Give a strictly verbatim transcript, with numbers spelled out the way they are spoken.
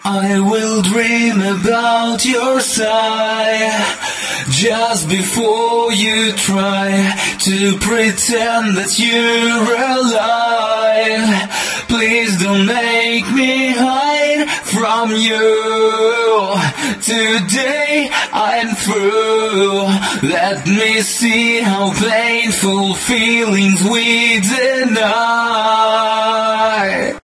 I will dream about your sigh just before you try to pretend that you're alive. Please don't make me hide from you. Today I'm through. Let me see how painful feelings we deny.